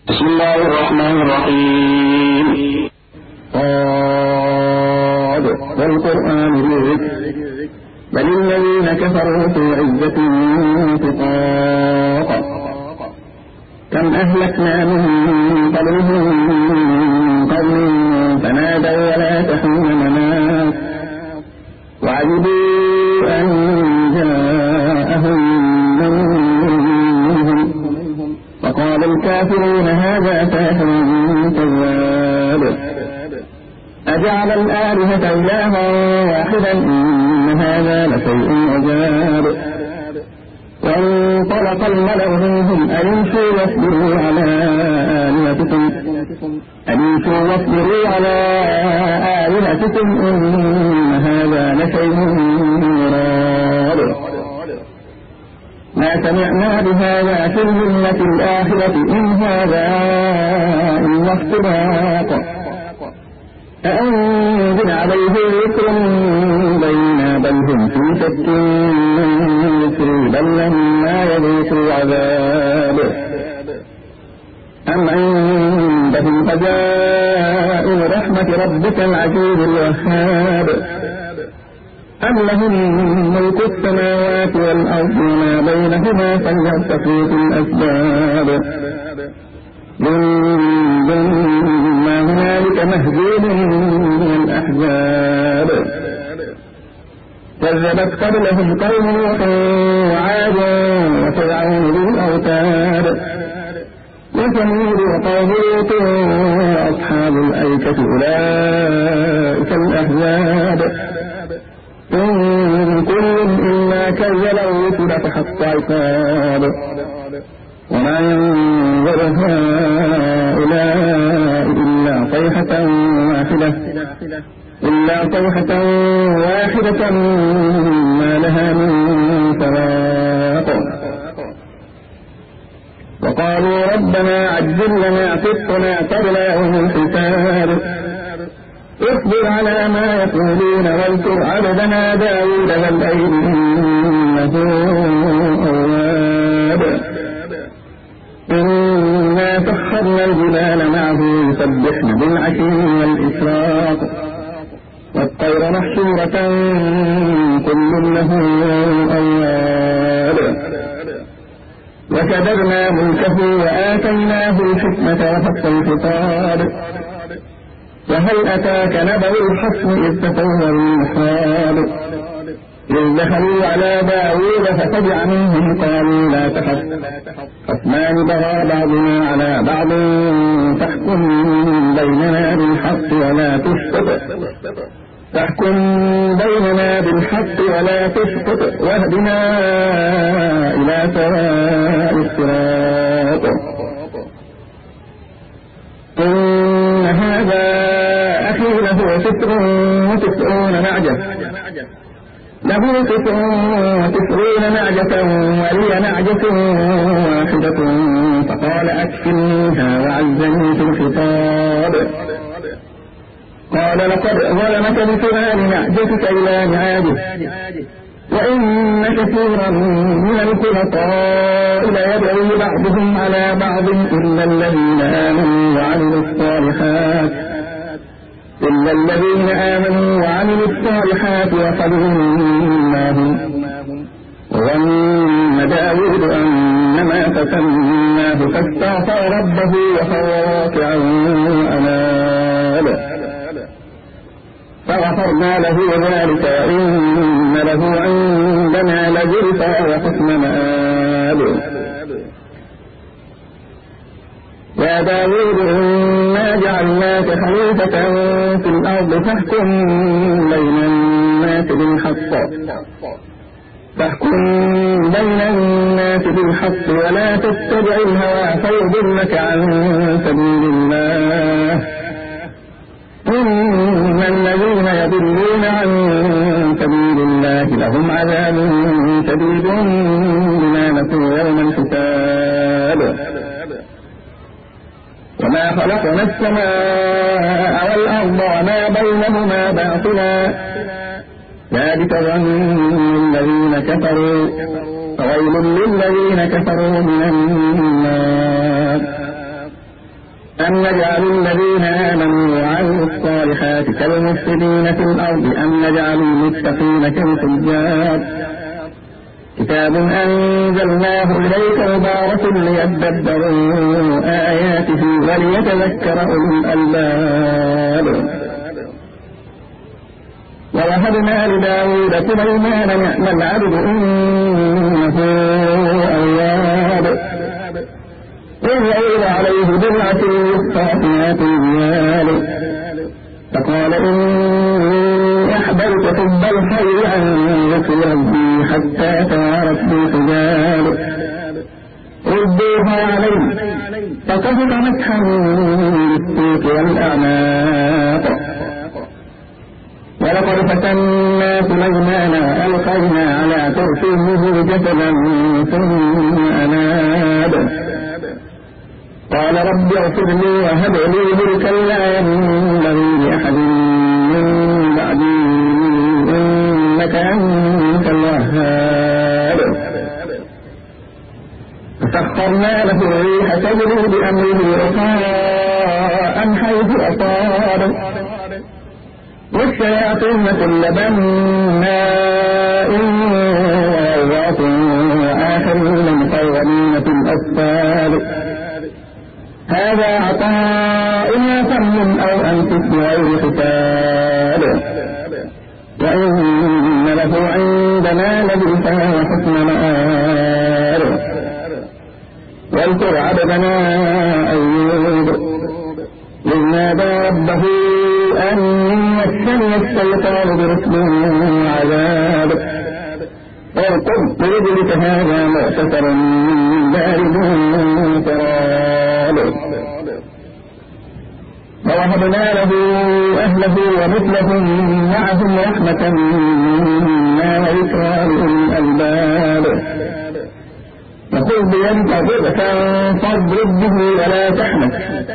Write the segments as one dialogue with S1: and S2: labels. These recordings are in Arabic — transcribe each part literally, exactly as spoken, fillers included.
S1: بسم الله الرحمن الرحيم.
S2: قاد والقرآن الذكر بل الذين كفروا في عزة انشقاق كم أهلكنا من قبلهم من قرن فنادوا ولا تحين مناص وعجبوا أن جاءهم منهم وقال الكافرون هذا ساحر كذاب أجعل الآلهة إلها واحدا إن هذا لشيء عجاب وانطلق الملأ منهم أن امشوا واصبروا على آلهتكم أن امشوا واصبروا على آلهتكم إن هذا لشيء مراد ما سمعنا بهذا في الملة الآخرة إن هذا إلا افتراق أأنزل عليه ذكر بينا بل هم في شك ذكر بل لما يذوقوا عذاب أم عندهم خزائن رحمة ربك العزيز الوهاب أم لهم ملك السماوات والأرض وما بينهما فليرتقوا في الأسباب جند ما هنالك مهزوم من الأحزاب كذبت قبلهم قوم نوح وعاد وفرعون ذو الأوتاد وثمود وقوم لوط وأصحاب الأيكة أولئك الأحزاب إن كل إلا كذب الرسل فحق عقاب وما ينظر هؤلاء إلا صيحة واحدة إلا صيحة واحدة ما لها من فراق وقالوا ربنا عجل لنا قسطنا قبل يوم الحساب اصبر على ما يقولون واذكر عبدنا داود ذا الأيد إنه أواب إنا سخرنا الجبال معه يسبحن بالعشي والإشراق والطير محشورة كل له أواب وكبرنا ملكه وآتيناه الحكمة وفصل الخطاب وهل أتاك نبأ الخصم إذ تسوروا المحراب إذ دخلوا على داود ففزع منهم قالوا لا تخف خصمان بغى بعضنا على بعض فاحكم بيننا بالحق ولا تشطط فاحكم بيننا بالحق ولا تشطط واهدنا إلى سواء الصراط إن هذا أخي له ستر وتسعون نعجة له تسع وتسعون نعجة ولي نعجة واحدة فقال أكفلنيها وعزني في الخطاب قال لقد ظلمك بسؤال نعجتك إلى نعاجه وإن كثيرا من الخلطاء ليبغي بعضهم على بعض إلا الذين آمنوا وعملوا الصالحات إلا الذين آمنوا وعملوا الصالحات وقليل ما هم وظن داود أنما فتناه فاستغفر ربه وخر راكعا وأناب فغفرنا له ذلك وإن له عندنا لزلفى وحسن مآب يا داود إنا جعلناك خليفة في الأرض فاحكم بين الناس بالحق فاحكم بين الناس بالحق ولا تتبع الهوى فيضلك عن سبيل الله إن الذين يضلون عن سبيل الله لهم عذاب شديد بما نسوا يوم الحساب وما خلقنا السماء والأرض وما بينهما باطلا ذلك ظن الذين كفروا فويل للذين كفروا من النار أم نجعل الذين آمنوا وعملوا الصالحات كالمفسدين في الأرض أم نجعل المتقين كالفجار كتاب أنزلناه إليك مبارك ليدبروا آياته وليتذكر أولو الألباب ووهبنا لداود سليمان نعم العبد إنه أواب إذ عرض عليه بالعة الصافنات الريال فقال إني أحببت حب الخير عن ذكر ربي حتى توارت بالحجاب ردوها عليه فقفت مسحا بالسوق والأعناق ولقد فتنا سليمان وألقينا على كرسيه جسدا ثم أناب قال رب اغفر لي وهب لي ملكا لا ينبغي لأحد من بعدي إنك أنت الوهاب فسخرنا له الريح تجري بأمره رخاء حيث أصاب والشياطين كل بناء وغواص وآخرين مقرنين في الأسفار هذا عطاؤنا فمن أو أنفس غير حساب وإن له عندنا لزلفى وحسن مآب واذكر عبدنا أيوب إذ نادى ربه أني مسني الشيطان برسل وعذاب اركض برجلك هذا مغتسل من بارد شراب ووهبنا له أهله ومثلهم معهم رحمة منا وذكرى لأولي الألباب فخذ بيدك ضغطا فاضرب به ولا تحنث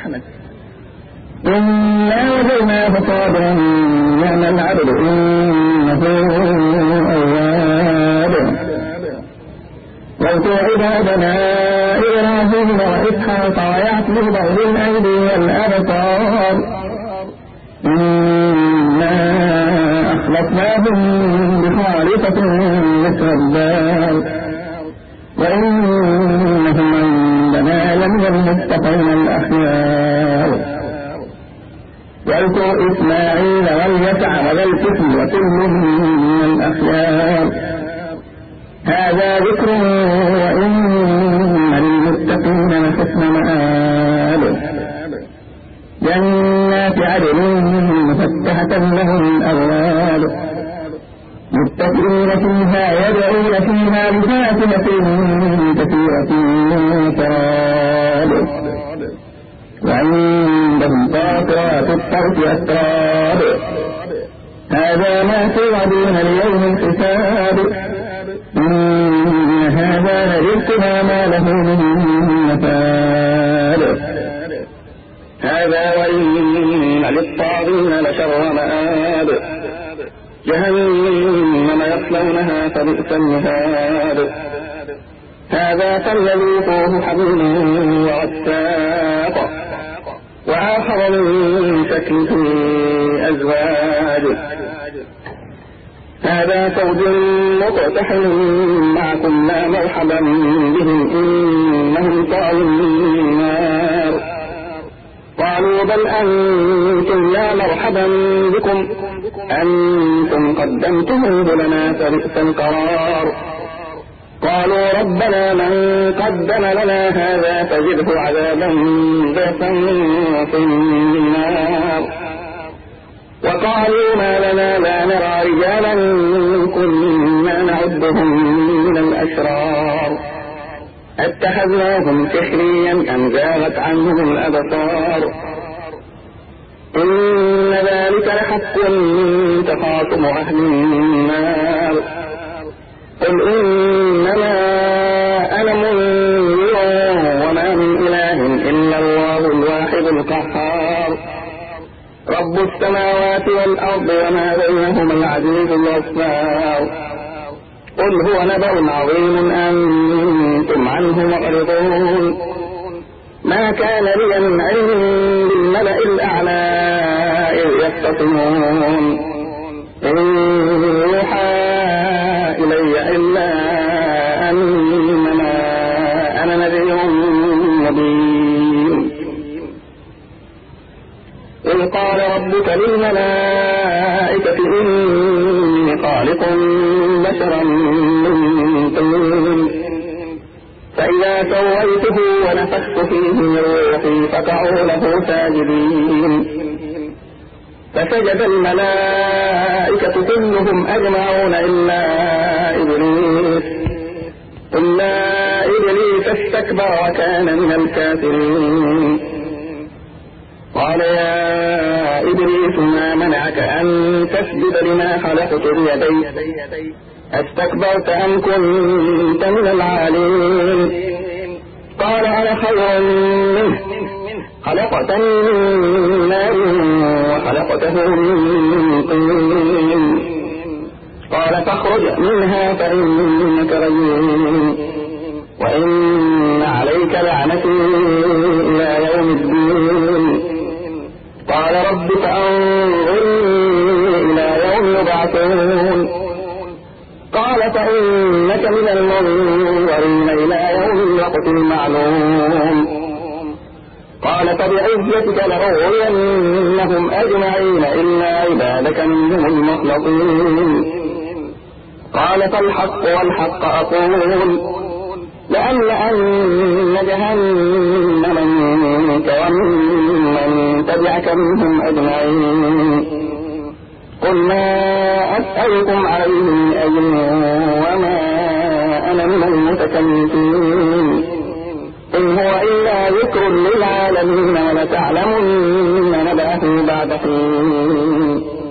S2: إنا وجدناه صابرا نعم العبد إنه أواب واذكر عبادنا إبراهيم وإسحاق ويعقوب أولي الأيدي والأبصار إنا أخلصناهم بخالصة ذكر الدار وإنهم عندنا لمن المتقين الأخيار واذكر إسماعيل واليسع وذا الكفل وكل من الأخيار هذا ذكر وإن للمتقين لحسن مآب جنات عدن مفتحة لهم الأبواب متكئين فيها يدعون فيها بفاكهة كثيرة شراب وعندهم قاصرات الطرف أتراب هذا ما توعدون ليوم الحساب إن هذا لرزقنا ما له من نفاد هذا وإن للطاغين لشر مآب جهنم يصلونها فبئس المهاد هذا فليذوقوه حميم وغساق وآخر من شكله أزواج هذا فوج مقتحم معكم لا مرحبا بهم إنهم صالوا النار قالوا بل أنتم لا مرحبا بكم أنتم قدمتموه لنا فبئس القرار قالوا ربنا من قدم لنا هذا فزده عذابا ضعفا في النار وقالوا ما لنا لا نرى رجالا كنا نعدهم من الأشرار اتخذناهم سحريا أم زاغت عنهم الأبصار إن ذلك لحق تخاصم أهل النار قل إنما أنا منذر وما من إله إلا الله الواحد القهار رب السماوات والأرض وما بينهما العزيز الغفار قل هو نبأ عظيم أنتم عنه معرضون ما كان لي من علم يختصمون إن يوحى إلي إلا أنما أنا نذير مبين إذ قال ربك للملائكة إني خالق بشرا من طين فإذا سويته ونفخت فيه من روحي فقعوا له ساجدين فسجد الملائكة كلهم أجمعون إلا إبليس إلا إبليس استكبر وكان من الكافرين قال يا إبليس ما منعك أن تسجد لما خلقت بيدي استكبرت أم كنت من العالين قال أنا خير منه خلقتني من نار وخلقته من طين قال فاخرج منها فإنك رجيم وإن عليك لعنتي إلى يوم الدين قال رب فأنظرني إلى يوم يبعثون قال فإنك من المنظرين إلى يوم الوقت المعلوم قال فبعزتك لأغوينهم أجمعين إلا عبادك منهم المخلصين قال فالحق والحق أقول لأملأن جهنم منك ومن تبعك منهم أجمعين قل ما أسألكم عليه أجر وما أنا من المتكلفين إن هو إلا ذكر للعالمين ولتعلمن نبأه بعد حين